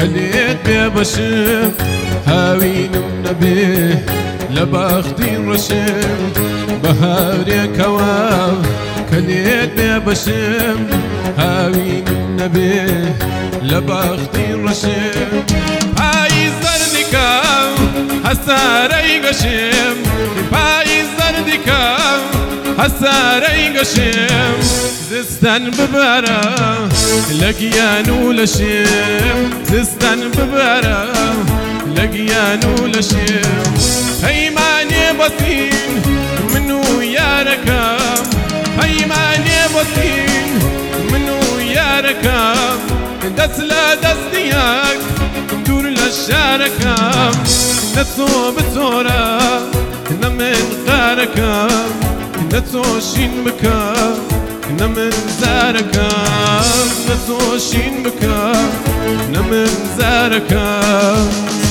كليت ببشم هاوينم نبيه لبختي رشم بهاري كواب كليت ببشم هاوينم نبيه لبختي رشم هاي زردكام هساري قشم هاي زردكام هساري قشم زستان ببارا لقيان ولشم زستان ببارا لقيان ولشم هيماني بطين منو يا ركام هيماني بطين منو يا ركام دس لا دس دياك دور للشاركام نتو بتورا نمن غاركام نتو شين مكام نمن زاركام نتو شين مكام نمن زاركام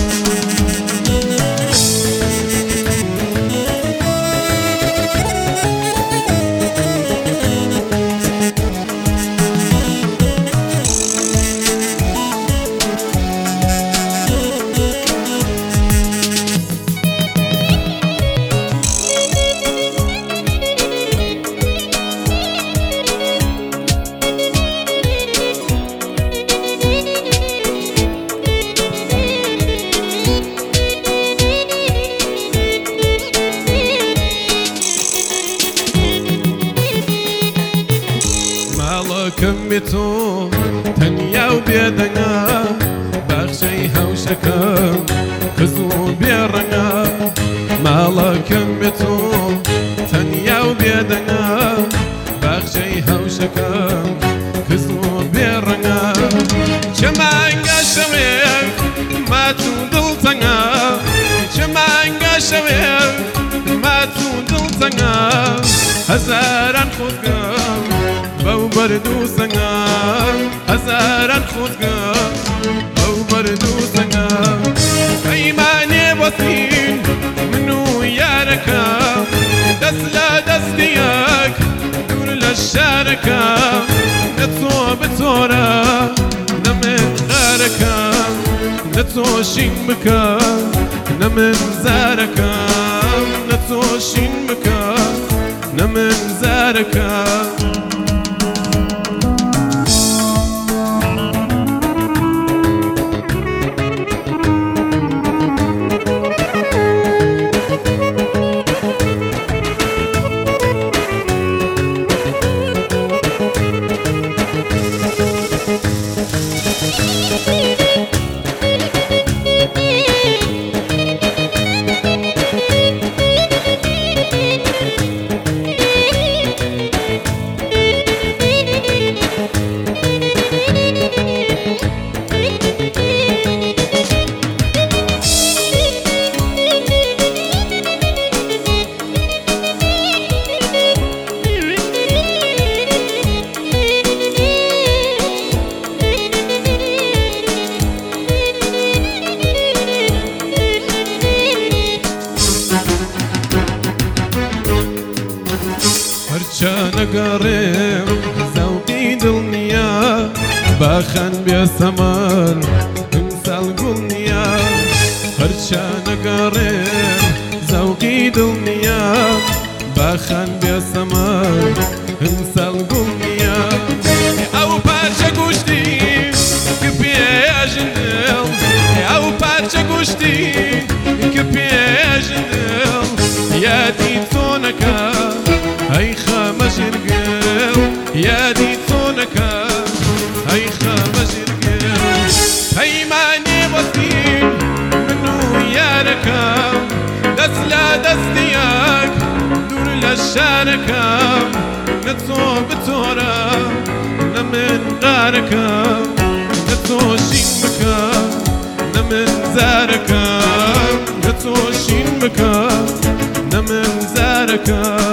كمتو تنيا وبيدنا بخشي هوشكا كزو بيرنا مالا كمتو تنيا وبيدنا بخشي هوشكا كزو بيرنا شمانقا شوير ما تودلتنا شمانقا شوير ما تودلتنا هزاران خودقا بو بردو سنگام هزاران خودگام بو بردو سنگام ایمانی بسین منو یارکام دست لا دست دیاک دور لشارکام نتو بتورا نمن غارکام نتو شین بکام نمن زارکام نتو شین بکام نمن زارکام نقرب زوقي دلنيا باخن بيسمر امثال قلنيا خرشا نقرب زوقي دلنيا باخن بيسمر امثال قلنيا او بارشا قشتي كبيا جندل او بارشا قشتي كبيا جندل يا دي تونكا هاي خامس القل يا دي تونكا هاي خامس القل هاي ماني بطين منو يا ركام دس لا دس دياك دور للشاركام نتو بتورا نمن غاركام نتو شين مكام نمن زاركام نتو شين مكام نمن زاركام